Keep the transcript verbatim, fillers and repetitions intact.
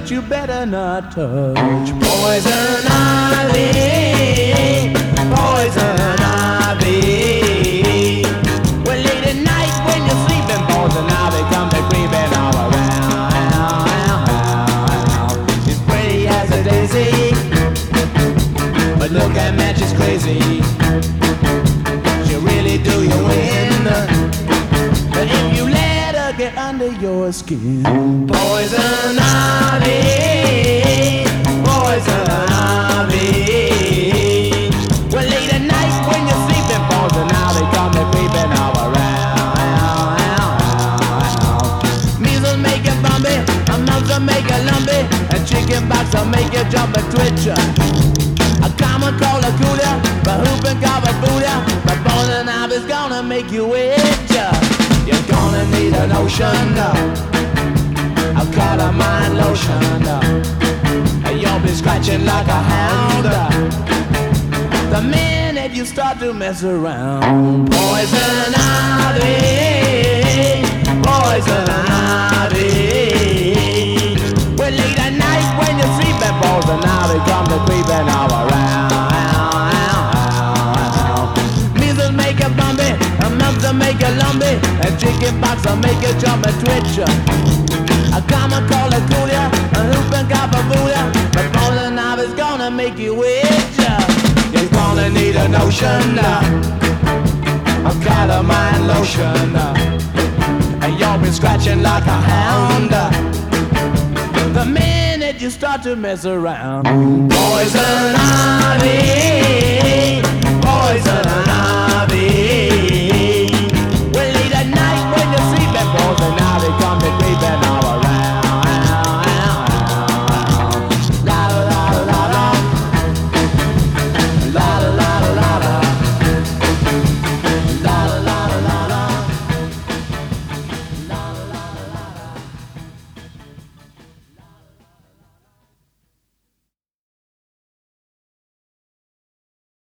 that you better not touch. Poison ivy, poison ivy. Well, late at night when you're sleeping, poison ivy comes a creeping all around. She's pretty as a daisy, but look at man, she's crazy. She'll really do you in, but if you let her get under your skin. Poison ivy, poison ivy. Well, late at night when you're sleeping, poison ivy come and creeping all around. Measles make you bumpy, a mouth will make you lumpy, a chicken pox will make you jump and twitch. A common cold will cool ya, but whooping cough will fool ya, but poison ivy's gonna make you itch. You're gonna need a lotion, a calamine lotion. You'll be scratching like a hound the minute you start to mess around. Poison ivy, poison ivy. Well, late at night when you're sleeping, poison ivy comes to creeping all around. Measles make you bumpy, a mouth will make you lumpy, a chicken pox will make you jump and twitch. A common cold will cool ya, a whooping cough will fool ya, but poison ivy's gonna make you itch. You're gonna need a notion, a calamine lotion, and you'll be scratching like a hound the minute you start to mess around. Poison ivy, poison ivy.